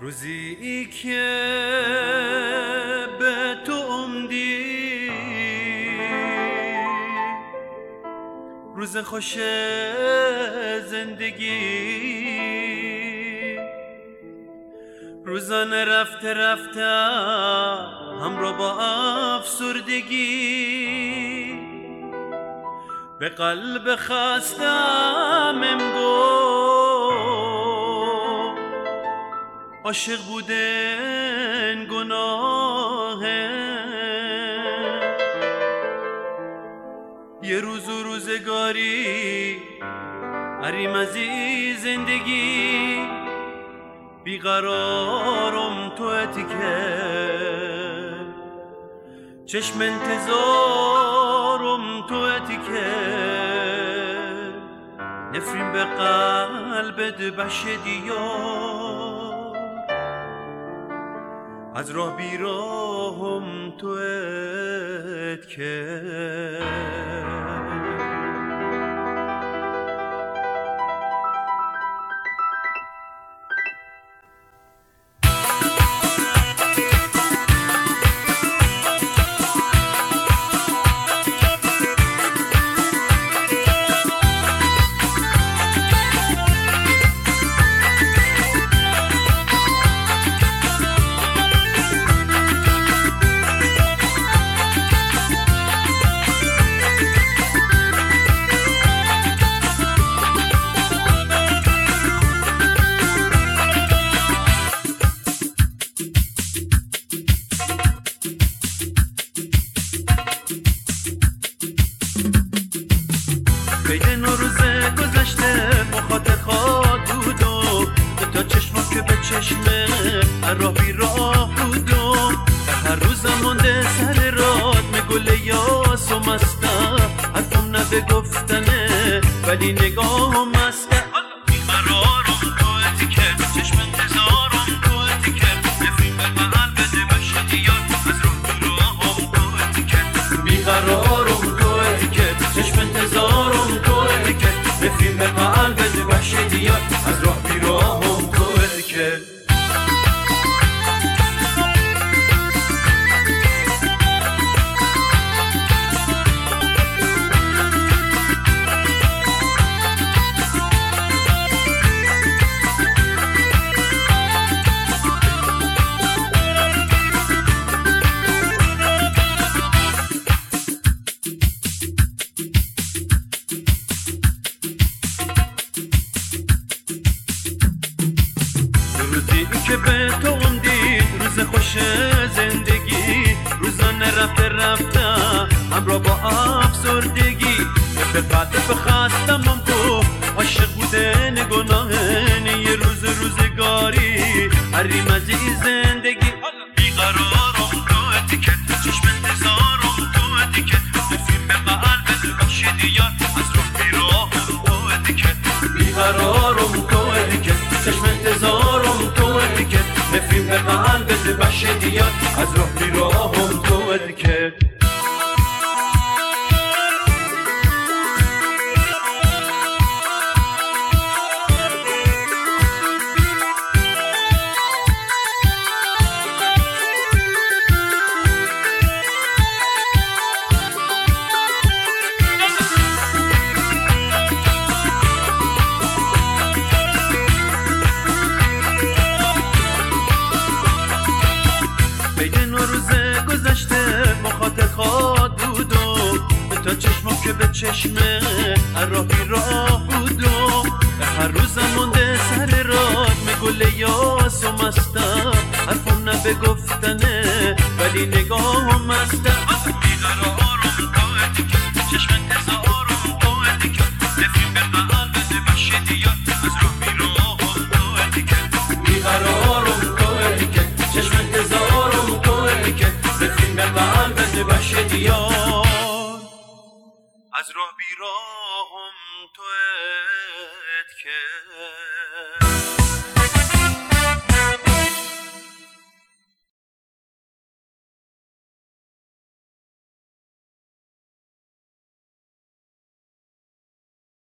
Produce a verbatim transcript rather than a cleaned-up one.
روزی که به تو امدی، روز خوش زندگی، روزانه رفته رفته همراه با افسردگی، به قلب خستم امگو عاشق بودن گناهه. یه روز و روزگاری حریم از این زندگی، بیقرارم تو اتیکه، چشم انتظارم تو اتیکه، نفرین به قلبت بشدیا، از راه بیراهم تو اتکه. بین روز گذشته مخاطر خواد بودم، به تا چشمم که به چشمه راه بی راه بودم، هر روزم مانده سر راد مگله یاس و مسته، حرفم نه به گفتنه ولی نگاهم مسته، بیقرارم تو اتیکه، چشم انتظارم تو اتیکه، نفرین به قلبت بشدیار، از راه بیراهم تو اتیکه، بیقرارم تو اتیکه، چشم انتظارم نفرین به قلبت بشدیار، از راه بیراهم تو اتیکه. روزی که به تو امدید، روز خوش زندگی، روزانه رفته رفته همراه با افسردگی، به قلب خستم هم تو عاشق بودن گناهن، یه روز روزگاری حریم از این زندگی، بیقرارم تو اتیکه، چشم انتظارم تو اتیکه، نفرین به قلبت بشدیار، از راه بیراهم تو اتیکه، بیقرارم تو اتیکه، چشم انتظارم تو اتیکه، نفرین به قلبت بشدیار، از راه بیراهم تو اتیکه. بین روز گذشته مخاطر خواد بودم، به تا چشمم که به چشمه راه بی راه بودم، هر روزم مانده سر راه مگله یاس و مسته، حرفم نه به گفتنه ولی نگاهم مسته، بیقرارم تو اتیکه، چشم انتظارم تو اتیکه، نفرین به قلبت بشدیار، از راه بیراهم تو اتیکه، بیقرارم تو اتیکه، چشم انتظارم تو اتیکه، نفرین به قلبت بشدیار، از راه بیراهم تو اتیکه.